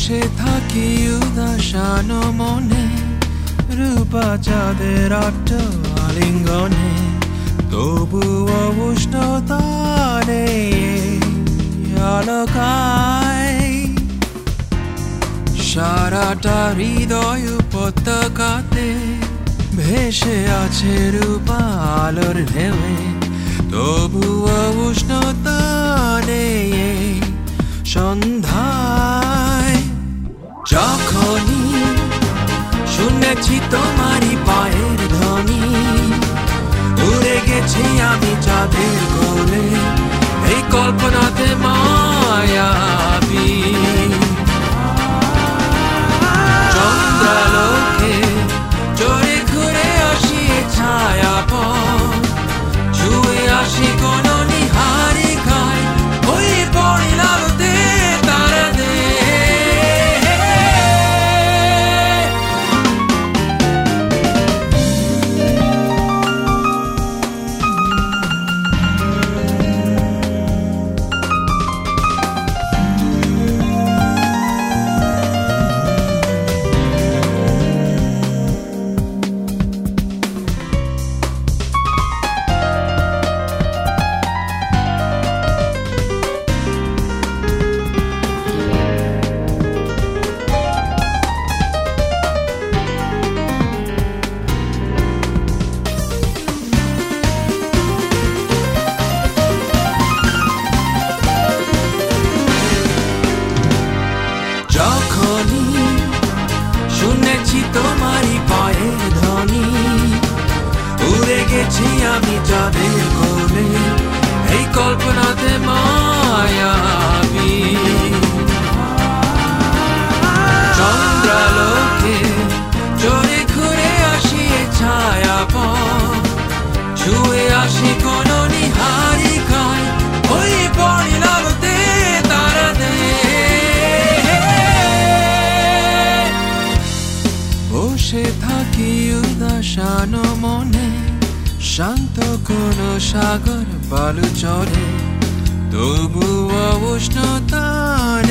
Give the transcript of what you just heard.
বসে থাকি উদাসান মনে, রূপা চাঁদের আট্ট আলিঙ্গনে, তবুও উষ্ণতা নেই আলোকায়। সারাটা হৃদয় উপত্যকাতে ভেসে আছে রূপা আলোর ঢেউয়ে, তবুও উষ্ণতা নেই সন্ধ্যায়। যখনই শুনেছি তোমারই পায়ের ধ্বনি, উড়ে গেছি আমি চাঁদের কোলে, এই কল্পনাতে মায়াবী। চন্দ্রালোকে চড়ে ঘুরে আসি ছায়াপথ, ছুঁয়ে আসি কোন নিহারিকায়, হয়ে পড়িলাম তারাতে। যখনই শুনেছি তোমারই পায়ের ধ্বনি, উড়ে গেছি আমি চাঁদের কোলে, এই কল্পনাতে মায়াবী। চন্দ্রালোকে চড়ে ঘুরে আসি ছায়াপথ, ছুঁয়ে আসি কোন নিহারিকায়, হয়ে পড়িলাম তারাতে। বসে থাকি উদাসান মনে, শান্ত কোন সাগর বালু চরে, তবুও উষ্ণতা